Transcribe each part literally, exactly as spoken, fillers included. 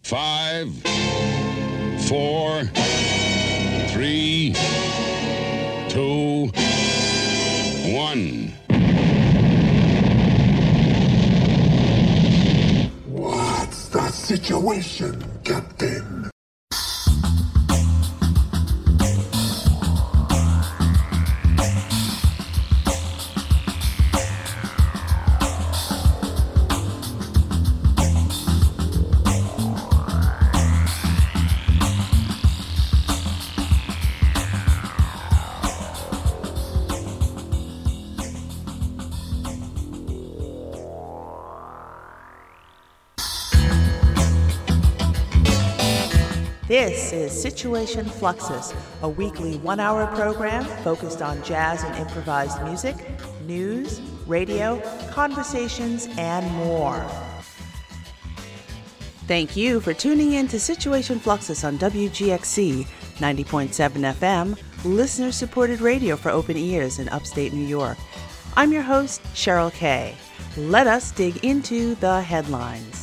Five, four, three, two, one. What's the situation, Captain? This is Situation Fluxus, a weekly one-hour program focused on jazz and improvised music, news, radio, conversations, and more. Thank you for tuning in to Situation Fluxus on W G X C ninety point seven F M, listener-supported radio for open ears in upstate New York. I'm your host, Cheryl Kay. Let us dig into the headlines.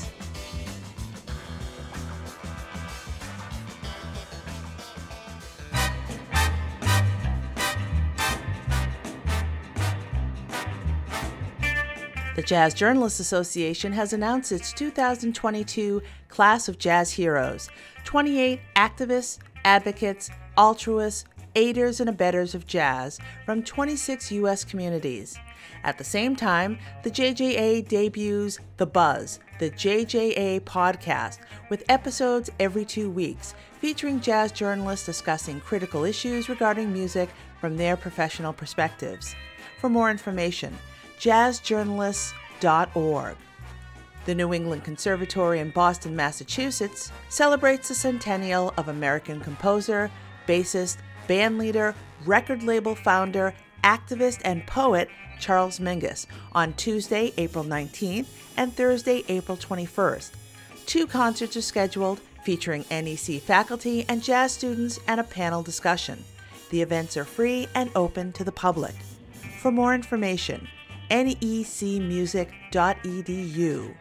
The Jazz Journalists Association has announced its two thousand twenty-two Class of Jazz Heroes, twenty-eight activists, advocates, altruists, aiders, and abettors of jazz from twenty-six U S communities. At the same time, the J J A debuts The Buzz, the J J A podcast, with episodes every two weeks, featuring jazz journalists discussing critical issues regarding music from their professional perspectives. For more information, jazz journalists dot org. The New England Conservatory in Boston, Massachusetts, celebrates the centennial of American composer, bassist, bandleader, record label founder, activist, and poet Charles Mingus on Tuesday, April nineteenth, and Thursday, April twenty-first. Two concerts are scheduled, featuring N E C faculty and jazz students and a panel discussion. The events are free and open to the public. For more information, N E C music dot E D U.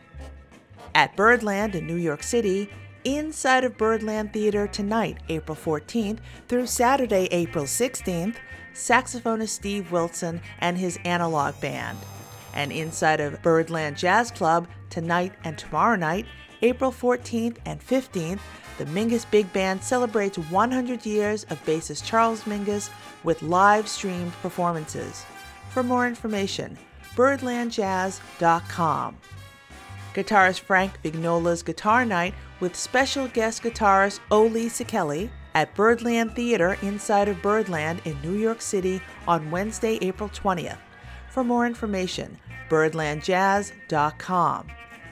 At Birdland in New York City, inside of Birdland Theater tonight, April fourteenth, through Saturday, April sixteenth, saxophonist Steve Wilson and his Analog Band. And inside of Birdland Jazz Club tonight and tomorrow night, April fourteenth and fifteenth, the Mingus Big Band celebrates one hundred years of bassist Charles Mingus with live-streamed performances. For more information, birdland jazz dot com. Guitarist Frank Vignola's Guitar Night with special guest guitarist Oli Sikeli at Birdland Theater inside of Birdland in New York City on Wednesday, April twentieth. For more information, birdland jazz dot com.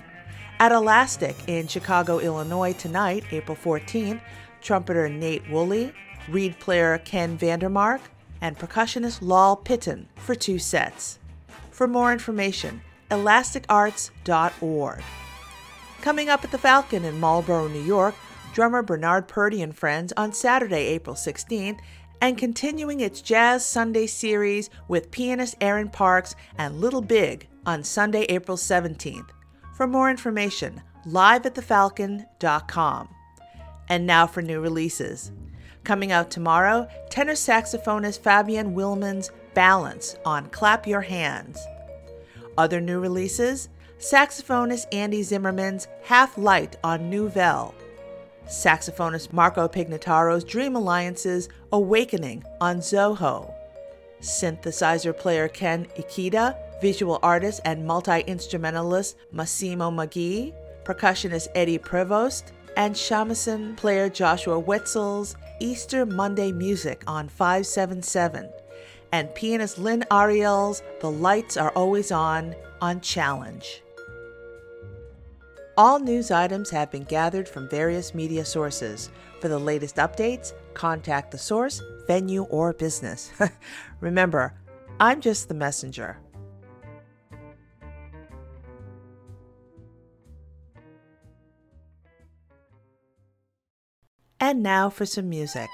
At Elastic in Chicago, Illinois tonight, April fourteenth, trumpeter Nate Woolley, reed player Ken Vandermark, and percussionist Lal Pitton for two sets. For more information, elastic arts dot org. Coming up at the Falcon in Marlborough, New York, drummer Bernard Purdy and Friends on Saturday, April sixteenth, and continuing its Jazz Sunday series with pianist Aaron Parks and Little Big on Sunday, April seventeenth. For more information, live at the falcon dot com. And now for new releases. Coming out tomorrow, tenor saxophonist Fabian Willman's Balance on Clap Your Hands. Other new releases, saxophonist Andy Zimmerman's Half Light on Nouvelle. Saxophonist Marco Pignataro's Dream Alliance's Awakening on Zoho. Synthesizer player Ken Ikeda, visual artist and multi-instrumentalist Massimo Maggi, percussionist Eddie Prevost, and shamisen player Joshua Wetzel's Easter Monday Music on five seven seven, and pianist Lynn Ariel's The Lights Are Always On on Challenge. All news items have been gathered from various media sources. For the latest updates, contact the source, venue, or business. Remember, I'm just the messenger. And now for some music.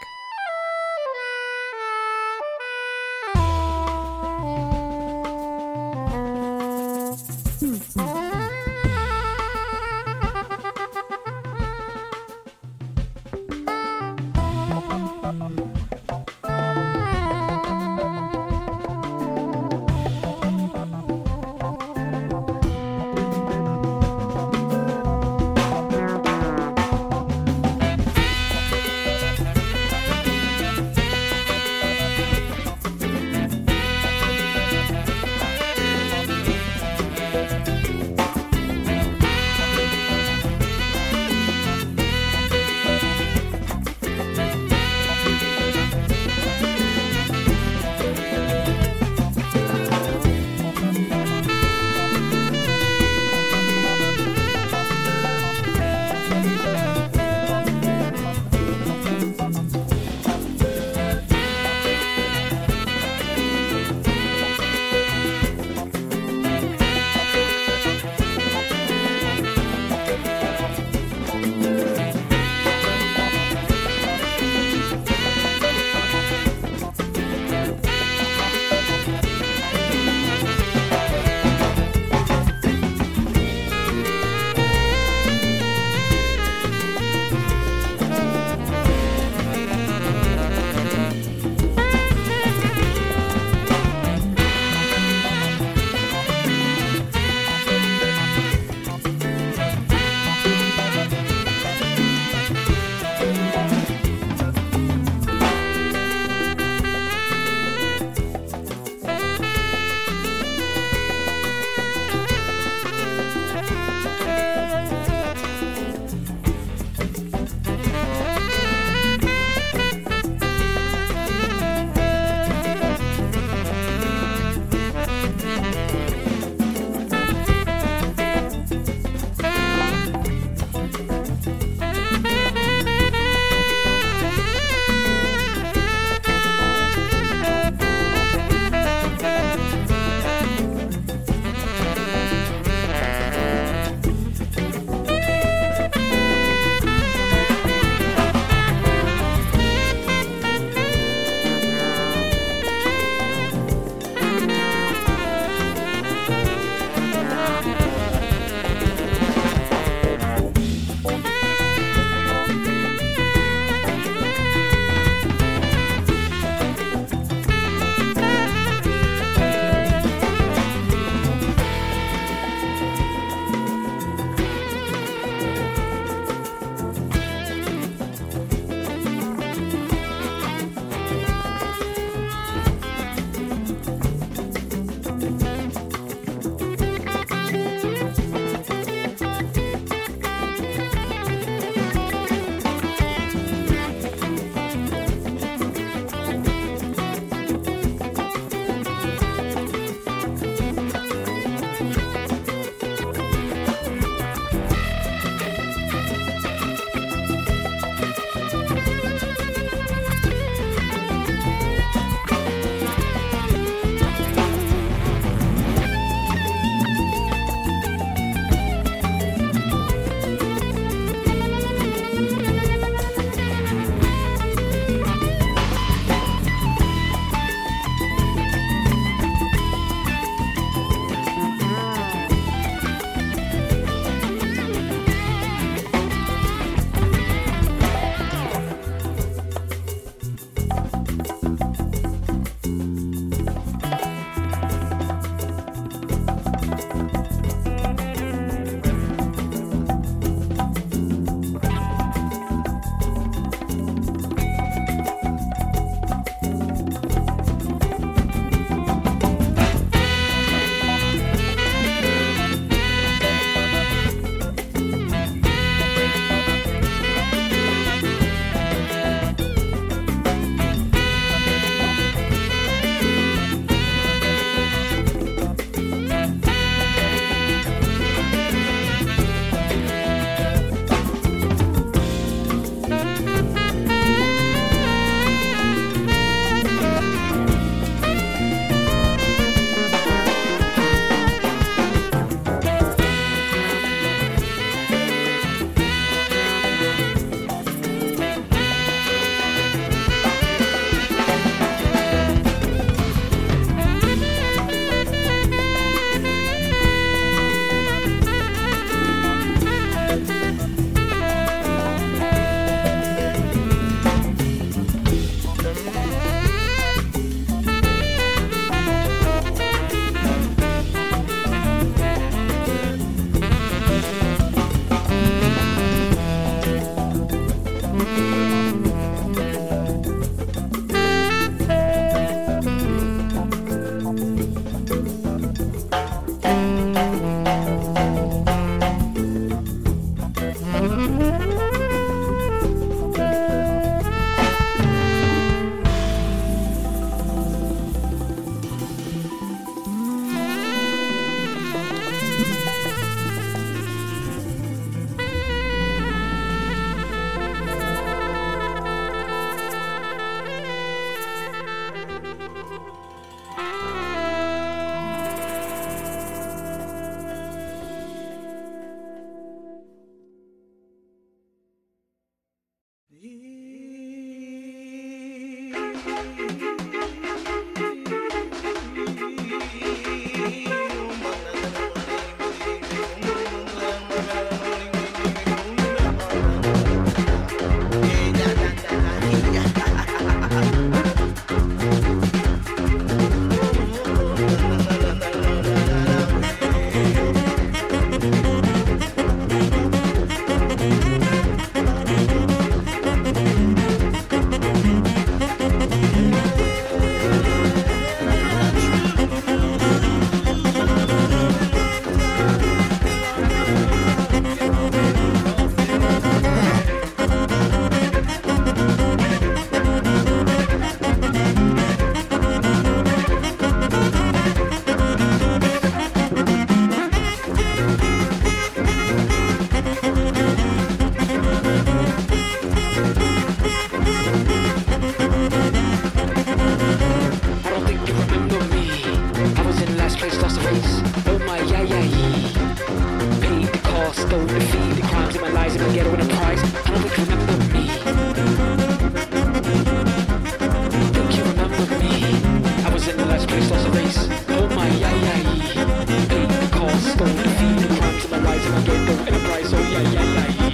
Enterprise. I don't think you remember me. Think you remember me? I was in the last place, lost a race. Oh my, yeah, yeah, yeah. Paid the cost, stole the fee, the crimes of my rise, and I get no enterprise. Oh yeah, yeah, yeah, yeah.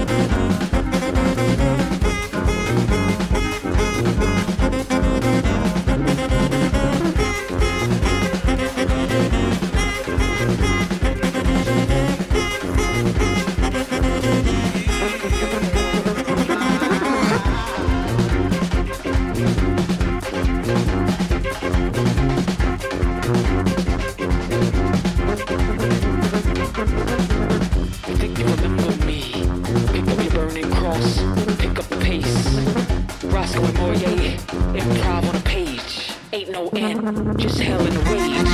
Just hell in a rage.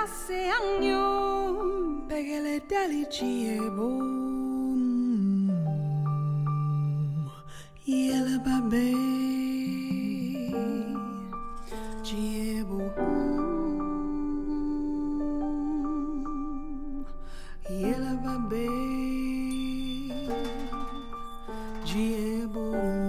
seangyo pegele dali chiebo yela babe chiebo yela babe chiebo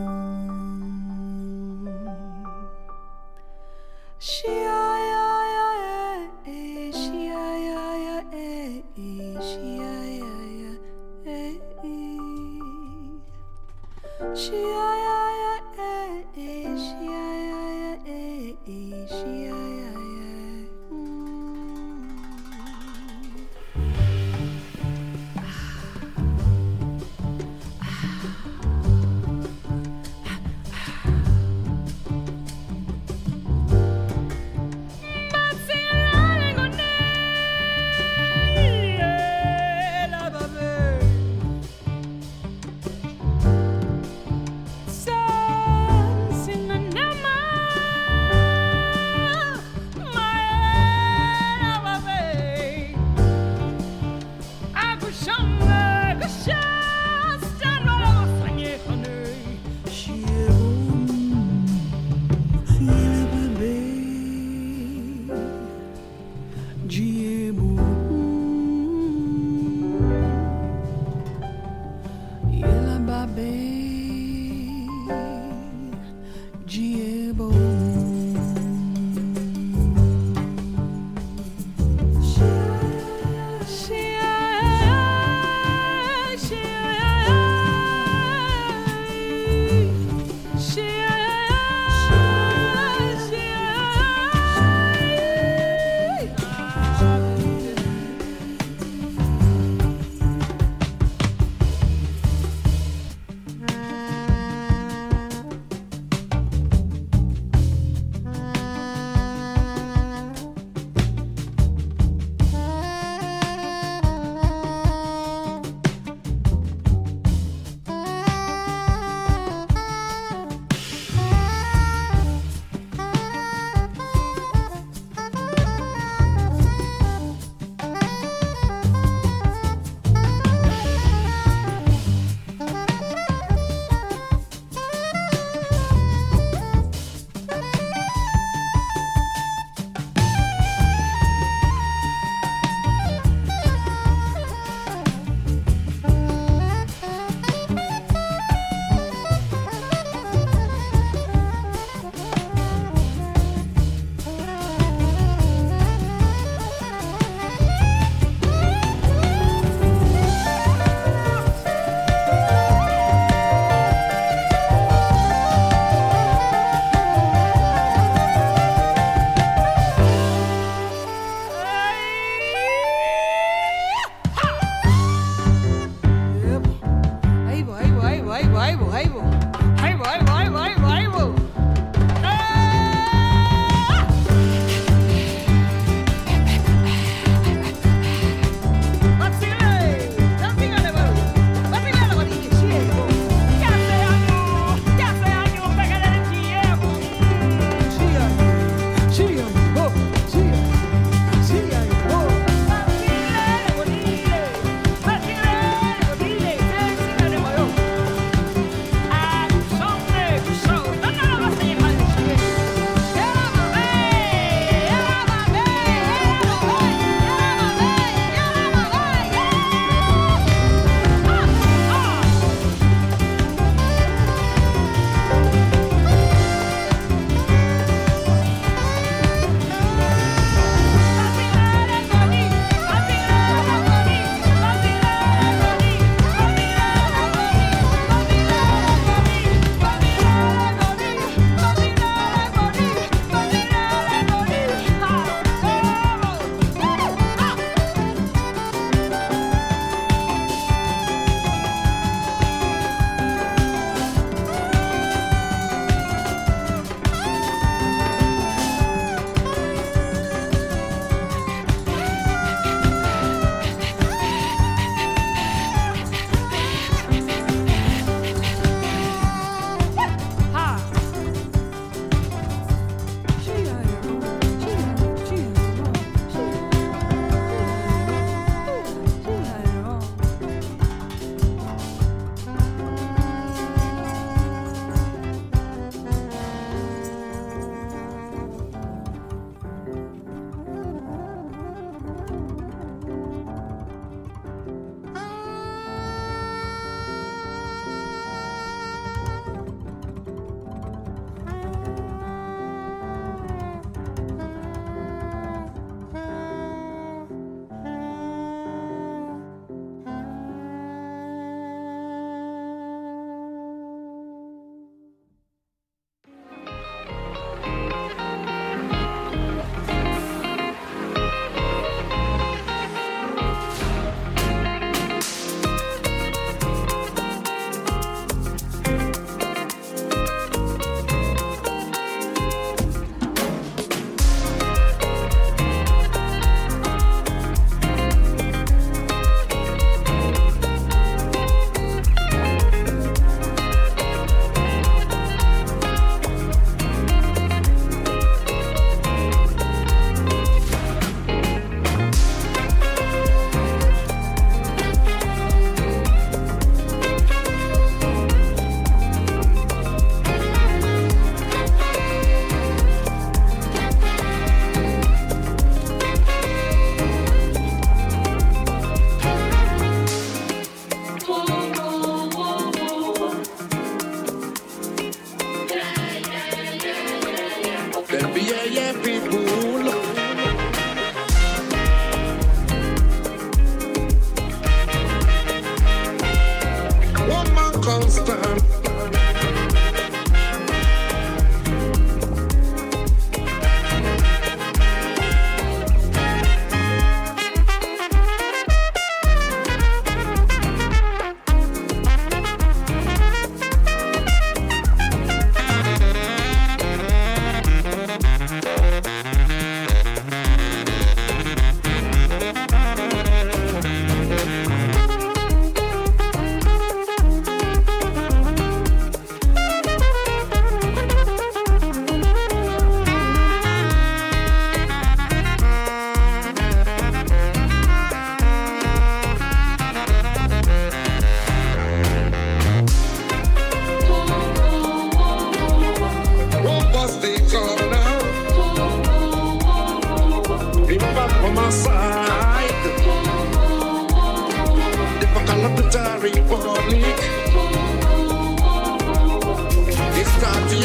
shia ya ya eh shia ya ya eh shia ya ya eh shia ya ya eh shia ya ya eh shia ya ya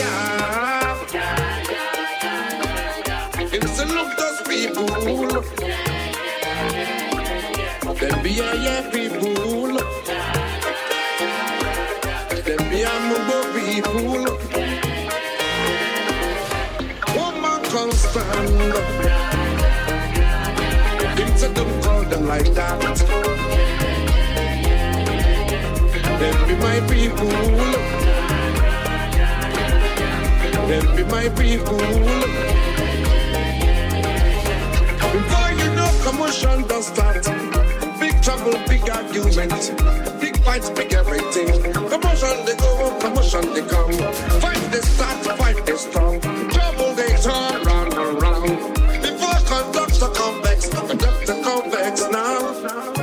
yeah. It's a look those people. Them be a yeah people. Them be a mumbo people. Woman can stand up. Things that don't call them like that. Them be my people. Them be my people. Before you know, commotion does start. Big trouble, big argument. Big fights, big everything. Commotion they go, commotion they come. Fight they start, fight they strong. Trouble they turn round and round. Before conductor convex, conductor convex now.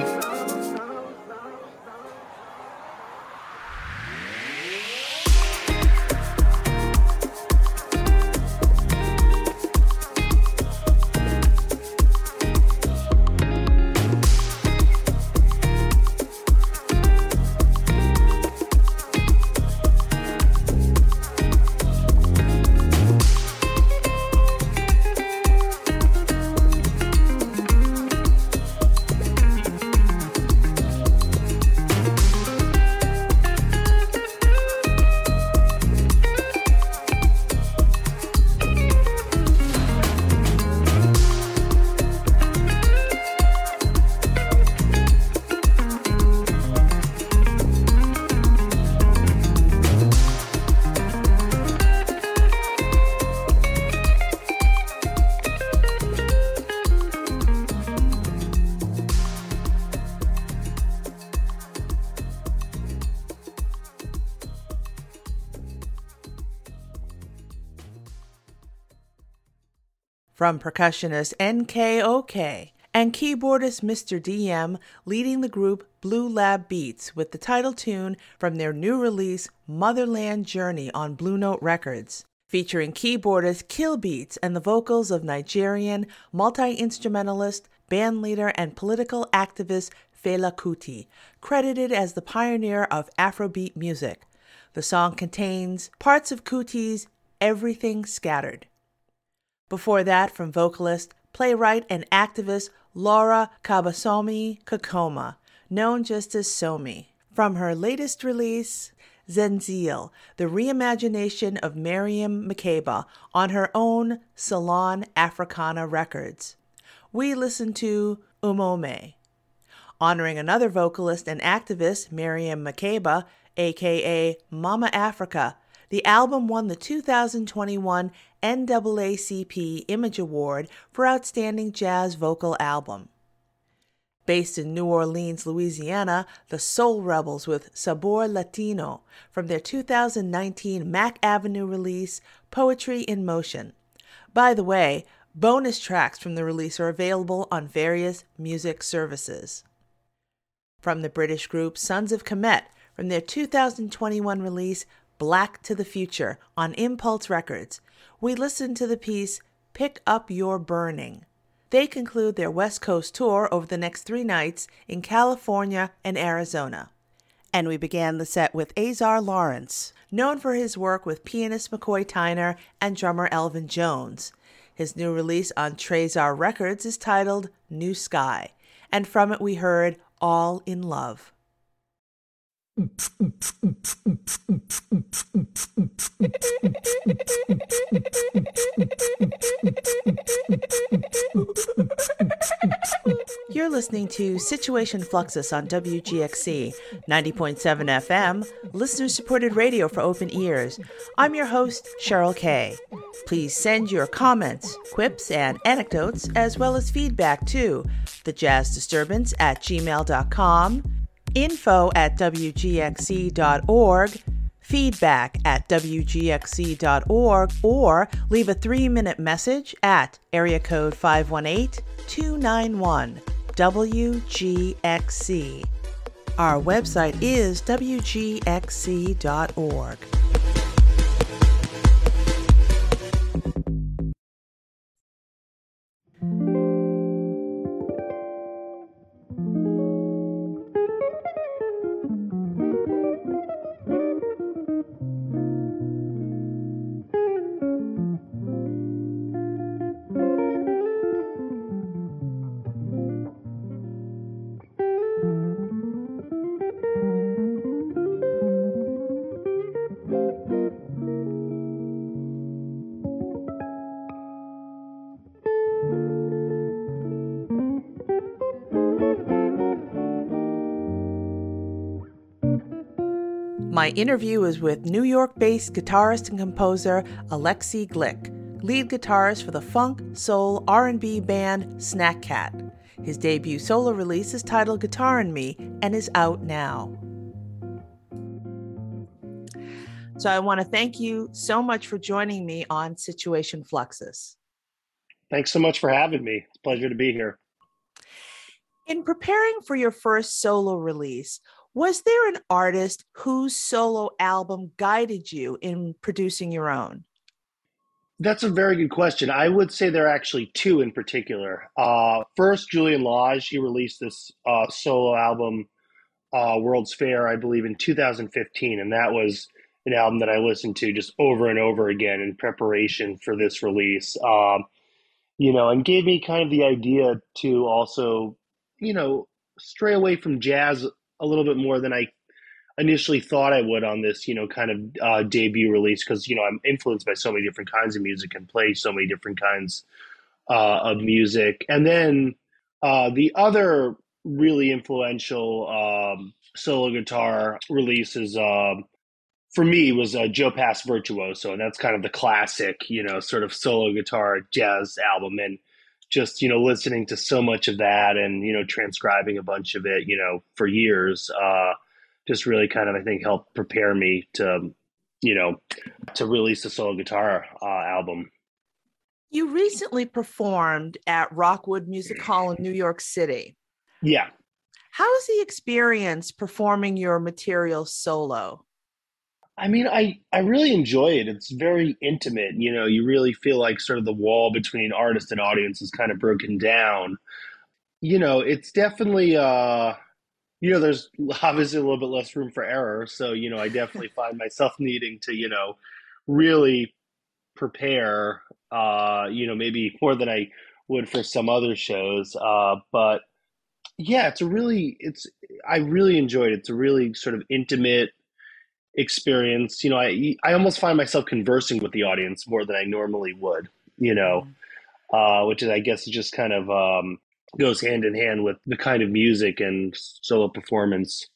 From percussionist N K O K and keyboardist Mister D M leading the group Blue Lab Beats with the title tune from their new release Motherland Journey on Blue Note Records, featuring keyboardist Kill Beats and the vocals of Nigerian multi-instrumentalist, bandleader, and political activist Fela Kuti, credited as the pioneer of Afrobeat music. The song contains parts of Kuti's Everything Scattered. Before that, from vocalist, playwright, and activist Laura Kabasomi Kakoma, known just as Somi, from her latest release, Zenzile, the reimagination of Miriam Makeba on her own Salon Africana Records. We listened to Umome. Honoring another vocalist and activist, Miriam Makeba, aka Mama Africa, the album won the two thousand twenty-one N double A C P Image Award for Outstanding Jazz Vocal Album. Based in New Orleans, Louisiana, the Soul Rebels with Sabor Latino from their two thousand nineteen Mack Avenue release, Poetry in Motion. By the way, bonus tracks from the release are available on various music services. From the British group Sons of Kemet from their two thousand twenty-one release, Black to the Future on Impulse Records, we listened to the piece Pick Up Your Burning. They conclude their West Coast tour over the next three nights in California and Arizona. And we began the set with Azar Lawrence, known for his work with pianist McCoy Tyner and drummer Elvin Jones. His new release on Trezar Records is titled New Sky, and from it we heard All in Love. You're listening to Situation Fluxus on W G X C, ninety point seven F M, listener-supported radio for open ears. I'm your host, Cheryl Kay. Please send your comments, quips, and anecdotes, as well as feedback to thejazzdisturbance at gmail dot com, info at w g x c dot org, feedback at w g x c dot org, or leave a three-minute message at area code five one eight, two nine one, W G X C. Our website is w g x c dot org. My interview is with New York-based guitarist and composer Alexei Glick, lead guitarist for the funk, soul, R and B band Snack Cat. His debut solo release is titled Guitar and Me and is out now. So I want to thank you so much for joining me on Situation Fluxus. Thanks so much for having me. It's a pleasure to be here. In preparing for your first solo release, was there an artist whose solo album guided you in producing your own? That's a very good question. I would say there are actually two in particular. Uh, first, Julian Lage, he released this uh, solo album, uh, World's Fair, I believe, in two thousand fifteen. And that was an album that I listened to just over and over again in preparation for this release. Um, you know, and gave me kind of the idea to also, you know, stray away from jazz a little bit more than I initially thought I would on this, you know, kind of uh, debut release, because, you know, I'm influenced by so many different kinds of music and play so many different kinds uh, of music. And then uh, the other really influential um, solo guitar release is, um, for me, was uh, Joe Pass Virtuoso. And that's kind of the classic, you know, sort of solo guitar jazz album. And just, you know, listening to so much of that and, you know, transcribing a bunch of it, you know, for years, uh, just really kind of, I think, helped prepare me to, you know, to release the solo guitar uh, album. You recently performed at Rockwood Music Hall in New York City. Yeah. How was the experience performing your material solo? I mean, I, I really enjoy it. It's very intimate. You know, you really feel like sort of the wall between artist and audience is kind of broken down. You know, it's definitely, uh, you know, there's obviously a little bit less room for error. So, you know, I definitely find myself needing to, you know, really prepare, uh, you know, maybe more than I would for some other shows. Uh, but yeah, it's a really, it's, I really enjoyed it. It's a really sort of intimate experience. You know, I, I almost find myself conversing with the audience more than I normally would, you know, uh, which is, I guess, just kind of, um, goes hand in hand with the kind of music and solo performance.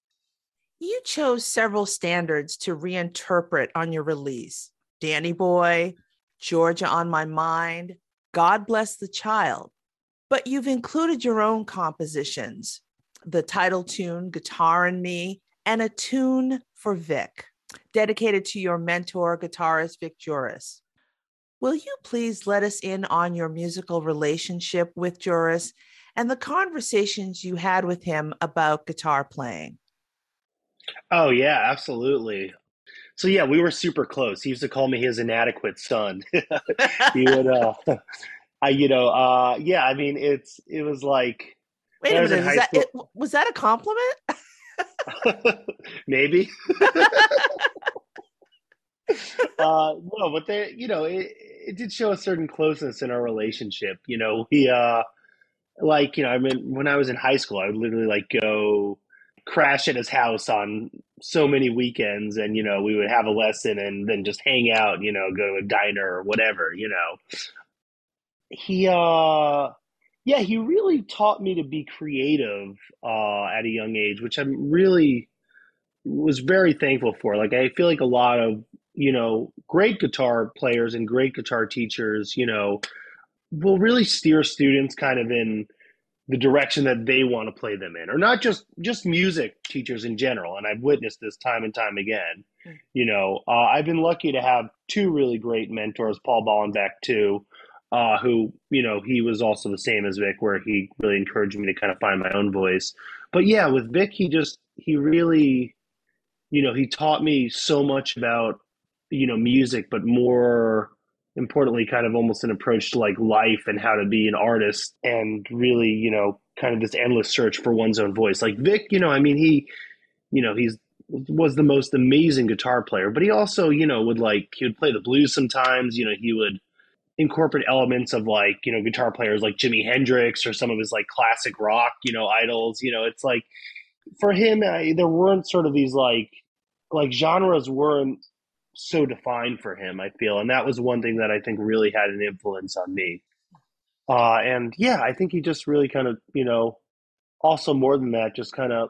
You chose several standards to reinterpret on your release. Danny Boy, Georgia on My Mind, God Bless the Child. But you've included your own compositions, the title tune, Guitar and Me, and a tune for Vic, dedicated to your mentor, guitarist Vic Juris. Will you please let us in on your musical relationship with Juris and the conversations you had with him about guitar playing? Oh, yeah, absolutely. So, yeah, we were super close. He used to call me his inadequate son. He would, uh, I, you know, uh, yeah, I mean, it's, it was like. Wait a minute, is that, it, was that a compliment? Maybe. uh, no, but they, you know, it, it did show a certain closeness in our relationship. You know, we, uh, like, you know, I mean, when I was in high school, I would literally like go crash at his house on so many weekends, and, you know, we would have a lesson and then just hang out, you know, go to a diner or whatever, you know. He, uh, yeah, he really taught me to be creative uh, at a young age, which I'm really was very thankful for. Like, I feel like a lot of, you know, great guitar players and great guitar teachers, you know, will really steer students kind of in the direction that they want to play them in, or not just, just music teachers in general. And I've witnessed this time and time again. Mm. You know, uh, I've been lucky to have two really great mentors, Paul Ballenbeck too, uh, who, you know, he was also the same as Vic, where he really encouraged me to kind of find my own voice. But yeah, with Vic, he just, he really, you know, he taught me so much about, you know, music, but more importantly, kind of almost an approach to like life and how to be an artist, and really, you know, kind of this endless search for one's own voice. Like Vic, you know, I mean, he, you know, he's was the most amazing guitar player, but he also, you know, would like, he would play the blues sometimes, you know, he would incorporate elements of like, you know, guitar players like Jimi Hendrix or some of his like classic rock, you know, idols. You know, it's like for him, I, there weren't sort of these like, like genres weren't so defined for him, I feel. And that was one thing that I think really had an influence on me. Uh, and yeah, I think he just really kind of, you know, also more than that, just kind of,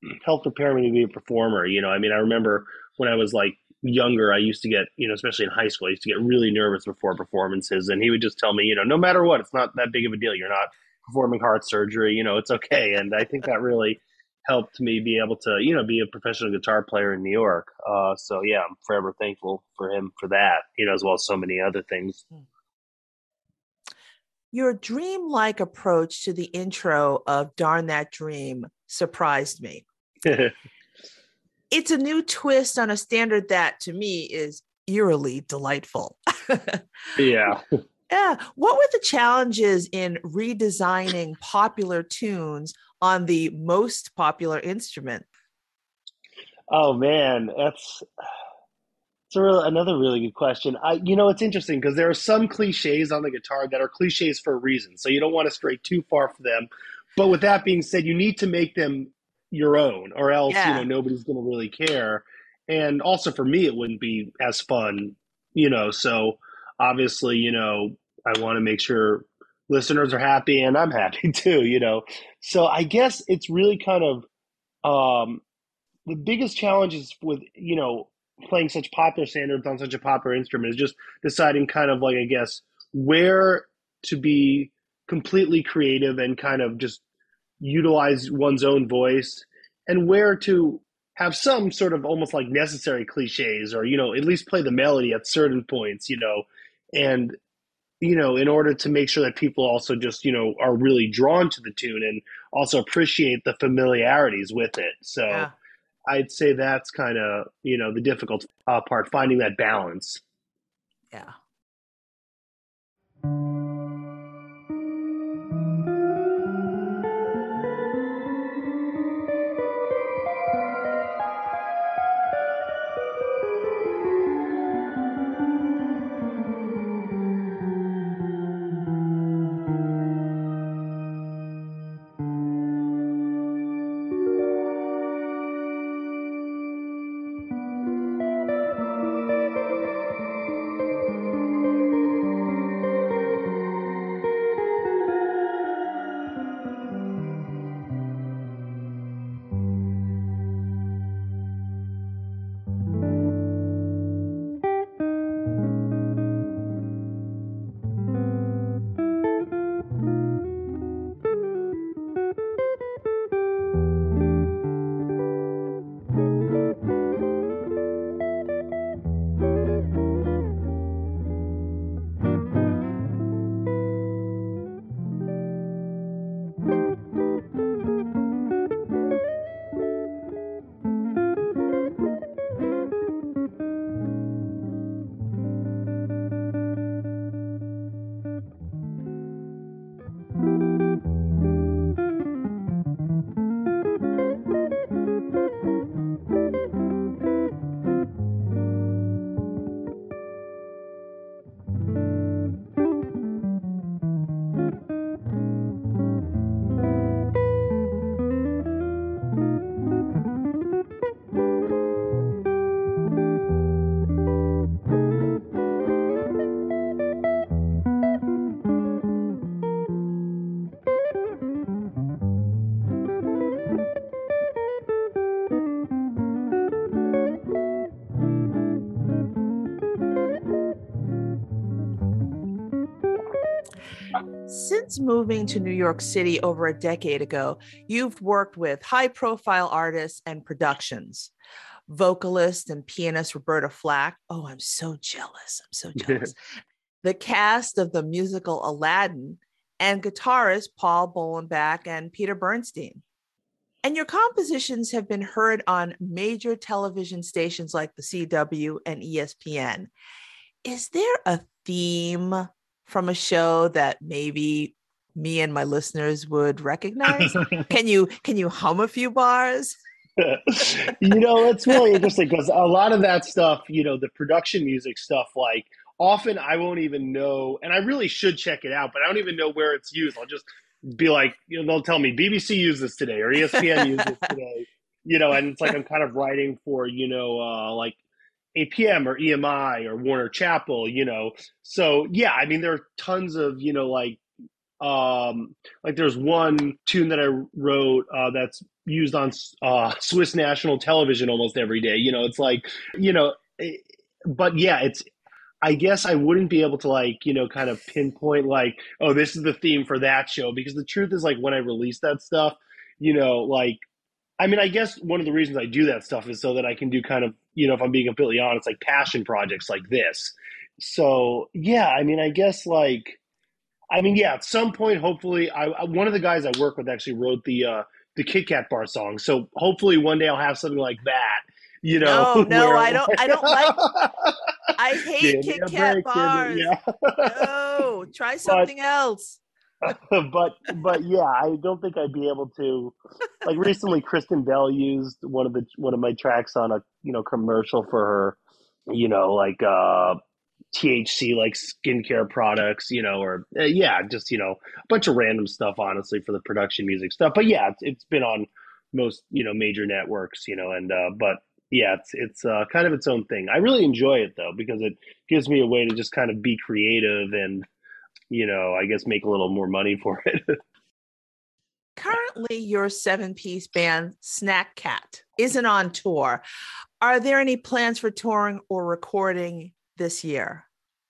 helped prepare me to be a performer. You know, I mean, I remember when I was like younger, I used to get, you know, especially in high school, I used to get really nervous before performances. And he would just tell me, you know, no matter what, it's not that big of a deal. You're not performing heart surgery, you know, it's okay. And I think that really helped me be able to, you know, be a professional guitar player in New York. Uh, so yeah, I'm forever thankful for him for that, you know, as well as so many other things. Your dreamlike approach to the intro of Darn That Dream surprised me. It's a new twist on a standard that, to me, is eerily delightful. Yeah. Yeah. What were the challenges in redesigning popular tunes on the most popular instrument? Oh man, that's it's a real, another really good question. I, you know, it's interesting because there are some cliches on the guitar that are cliches for a reason, so you don't want to stray too far from them. But with that being said, you need to make them your own, or else Yeah. you know nobody's going to really care. And also for me, it wouldn't be as fun, you know. So obviously, you know, I want to make sure listeners are happy and I'm happy too, you know. So I guess it's really kind of um, the biggest challenge is with, you know, playing such popular standards on such a popular instrument is just deciding kind of like, I guess, where to be completely creative and kind of just utilize one's own voice, and where to have some sort of almost like necessary cliches, or, you know, at least play the melody at certain points, you know, and, you know, in order to make sure that people also just, you know, are really drawn to the tune and also appreciate the familiarities with it. So Yeah. I'd say that's kind of, you know, the difficult uh, part, finding that balance. Yeah. Since moving to New York City over a decade ago, you've worked with high-profile artists and productions. Vocalist and pianist Roberta Flack. Oh, I'm so jealous. I'm so jealous. The cast of the musical Aladdin, and guitarist Paul Bolenbach and Peter Bernstein. And your compositions have been heard on major television stations like the C W and E S P N. Is there a theme from a show that maybe me and my listeners would recognize? Can you can you hum a few bars? You know, it's really interesting because a lot of that stuff, you know, the production music stuff, like often I won't even know, and I really should check it out, but I don't even know where it's used. I'll just be like, you know, they'll tell me B B C used this today or E S P N used this today, you know, and it's like I'm kind of writing for, you know, uh, like A P M or E M I or Warner Chappell, you know. So, yeah, I mean, there are tons of, you know, like, um, like there's one tune that I wrote uh, that's used on uh, Swiss national television almost every day. You know, it's like, you know, it, but yeah, it's, I guess I wouldn't be able to like, you know, kind of pinpoint like, oh, this is the theme for that show. Because the truth is like when I release that stuff, you know, like, I mean, I guess one of the reasons I do that stuff is so that I can do kind of, you know, if I'm being completely honest, like passion projects like this. So yeah, I mean, I guess like, I mean, yeah, at some point, hopefully, I, I one of the guys I work with actually wrote the uh, the Kit Kat bar song. So hopefully one day I'll have something like that. You know, No, no, where, I don't. I don't like. I hate Give me Kit a Kat break, give me- bars. yeah. No, try something else. but but yeah, I don't think I'd be able to. Like recently, Kristen Bell used one of the one of my tracks on a you know commercial for her, you know, like uh, T H C like skincare products, you know, or uh, yeah, just you know a bunch of random stuff, honestly, for the production music stuff. But yeah, it's, it's been on most you know major networks, you know, and uh, but yeah, it's it's uh, kind of its own thing. I really enjoy it though because it gives me a way to just kind of be creative and you know I guess make a little more money for it. Currently, your seven-piece band Snack Cat isn't on tour. Are there any plans for touring or recording this year?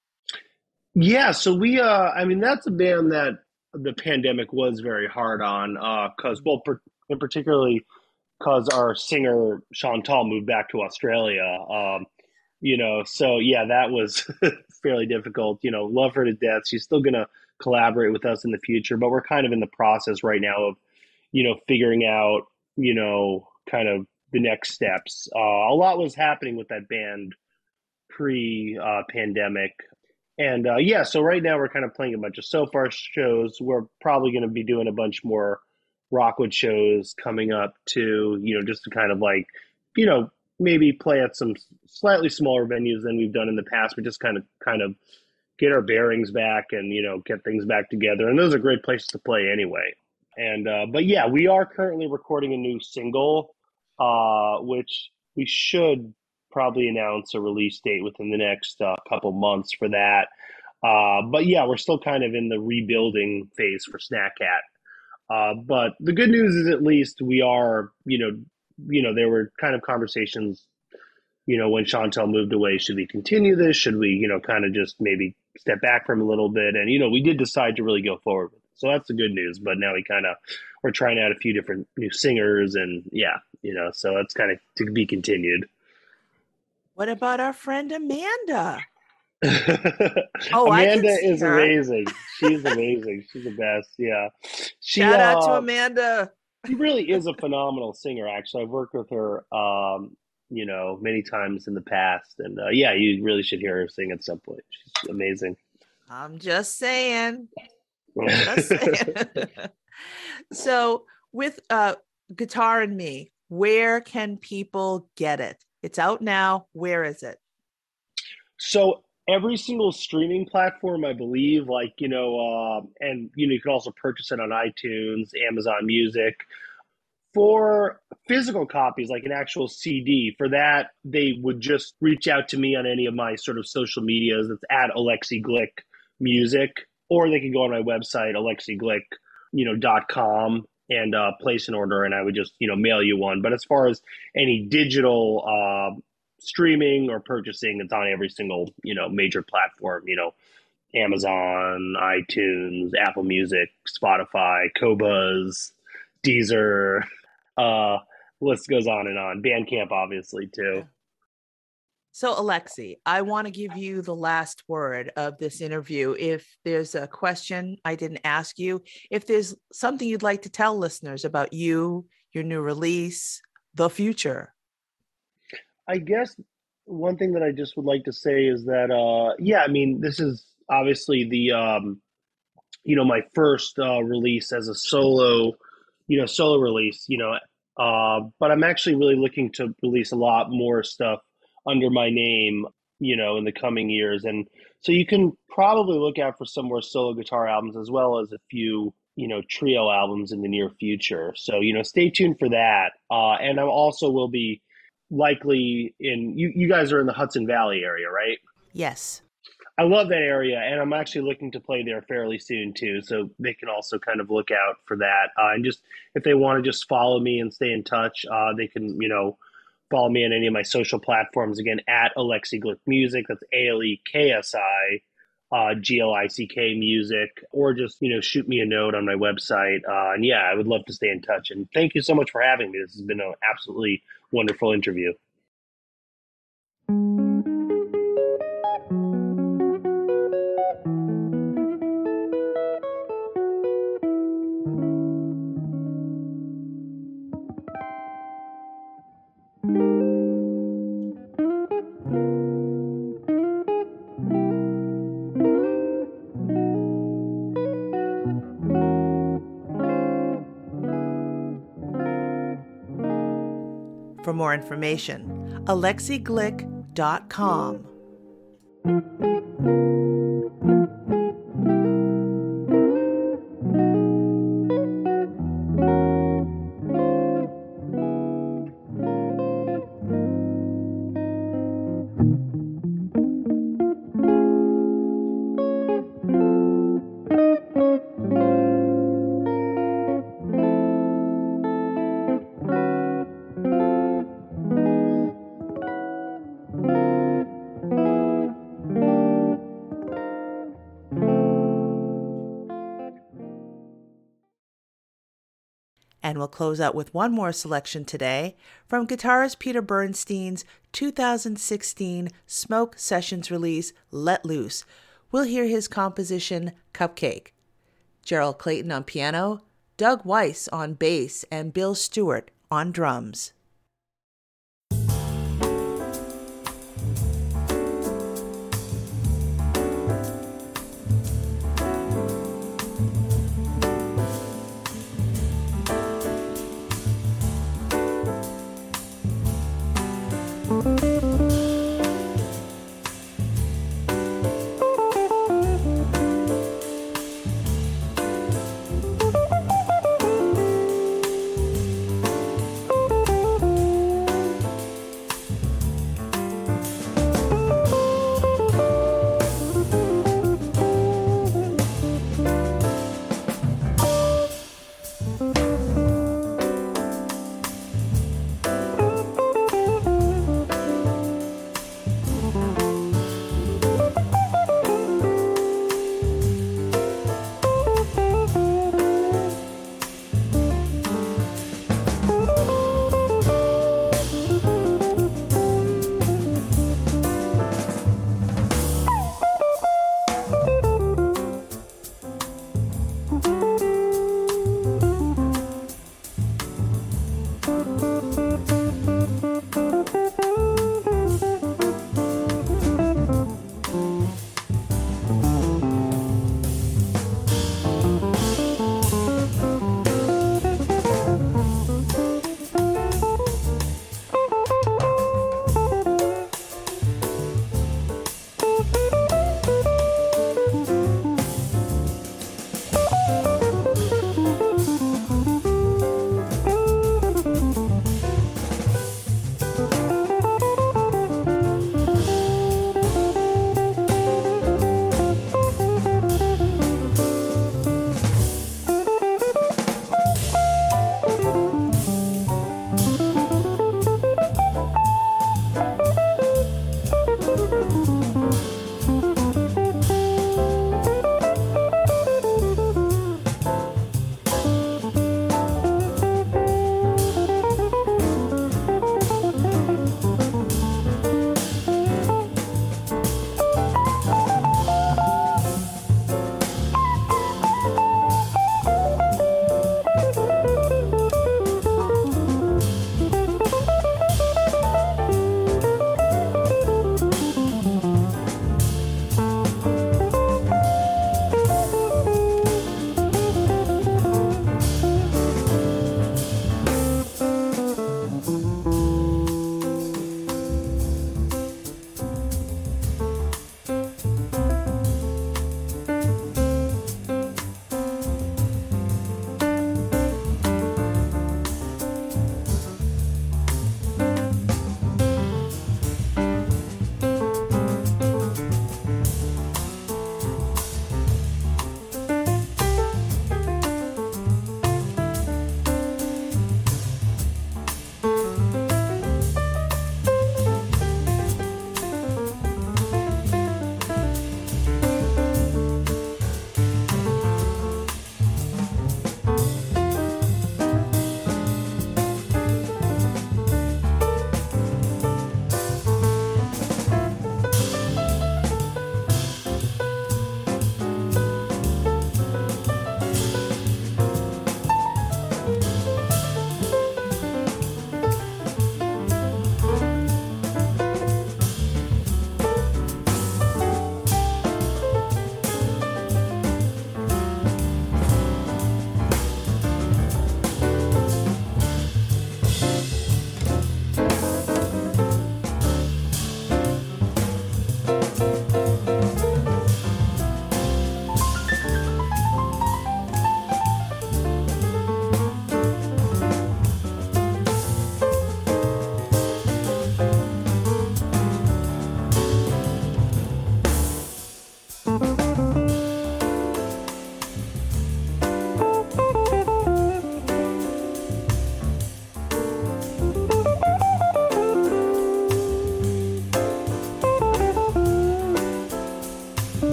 Yeah, so we, uh, I mean, that's a band that the pandemic was very hard on, uh, cause, well, per, and particularly cause our singer Chantal moved back to Australia. Um, you know, so yeah, that was fairly difficult. You know, love her to death. She's still gonna collaborate with us in the future, but we're kind of in the process right now of, you know, figuring out, you know, kind of the next steps. Uh, a lot was happening with that band pre uh, pandemic. And uh, yeah, so right now we're kind of playing a bunch of So Far shows. We're probably going to be doing a bunch more Rockwood shows coming up too, you know, just to kind of like, you know, maybe play at some slightly smaller venues than we've done in the past, but just kind of kind of get our bearings back and, you know, get things back together. And those are great places to play anyway. And uh, but yeah, we are currently recording a new single, uh, which we should probably announce a release date within the next uh, couple months for that. Uh, but yeah, we're still kind of in the rebuilding phase for Snack Cat. Uh, but the good news is at least we are, you know, you know, there were kind of conversations, you know, when Chantal moved away, should we continue this? Should we, you know, kind of just maybe step back from a little bit? And, you know, we did decide to really go forward with it. So that's the good news. But now we kind of, we're trying out a few different new singers and yeah, you know, so that's kind of to be continued. What about our friend Amanda? Oh, I can Amanda see is her. amazing. She's amazing. She's the best. Yeah. She, Shout out to uh, Amanda. She really is a phenomenal singer, actually. I've worked with her, um, you know, many times in the past. And uh, yeah, you really should hear her sing at some point. She's amazing. I'm just saying. Just saying. So with uh, Guitar and Me, where can people get it? It's out now. Where is it? So every single streaming platform, I believe, like, you know, uh, and, you know, you can also purchase it on iTunes, Amazon Music. For physical copies, like an actual C D, for that, they would just reach out to me on any of my sort of social medias. That's at Alexi Glick Music, or they can go on my website, alexi glick, you know, dot com and uh, place an order, and I would just, you know, mail you one. But as far as any digital uh, streaming or purchasing, it's on every single, you know, major platform, you know, Amazon, iTunes, Apple Music, Spotify, Qobuz, Deezer, uh, list goes on and on. Bandcamp, obviously, too. So, Alexi, I want to give you the last word of this interview. If there's a question I didn't ask you, if there's something you'd like to tell listeners about you, your new release, the future. I guess one thing that I just would like to say is that, uh, yeah, I mean, this is obviously the, um, you know, my first uh, release as a solo, you know, solo release, you know, uh, but I'm actually really looking to release a lot more stuff under my name, you know, in the coming years. And so you can probably look out for some more solo guitar albums as well as a few, you know, trio albums in the near future. So, you know, stay tuned for that. Uh, and I also will be likely in, you, you guys are in the Hudson Valley area, right? Yes. I love that area, and I'm actually looking to play there fairly soon too. So they can also kind of look out for that. Uh, and just if they want to just follow me and stay in touch, uh, they can you know follow me on any of my social platforms. Again, at Alexi Glick Music. That's A L E K S I uh, G L I C K Music, or just you know shoot me a note on my website. Uh, and yeah, I would love to stay in touch. And thank you so much for having me. This has been an absolutely wonderful interview. For more information, alexi glick dot com. And we'll close out with one more selection today from guitarist Peter Bernstein's two thousand sixteen Smoke Sessions release, Let Loose. We'll hear his composition, Cupcake. Gerald Clayton on piano, Doug Weiss on bass, and Bill Stewart on drums.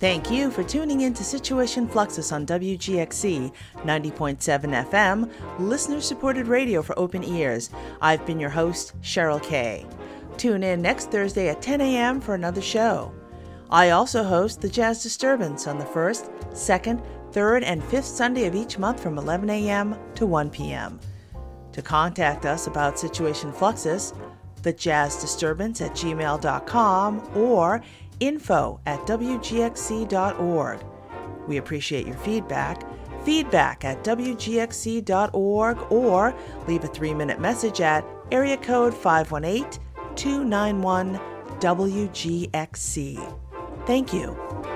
Thank you for tuning in to Situation Fluxus on W G X C ninety point seven F M, listener-supported radio for open ears. I've been your host, Cheryl Kay. Tune in next Thursday at ten a.m. for another show. I also host the Jazz Disturbance on the first, second, third, and fifth Sunday of each month from eleven a.m. to one p.m. To contact us about Situation Fluxus, the jazz disturbance at gmail dot com or info at w g x c dot org. We appreciate your feedback. Feedback at w g x c dot org or leave a three-minute message at area code five one eight, two nine one, W G X C. Thank you.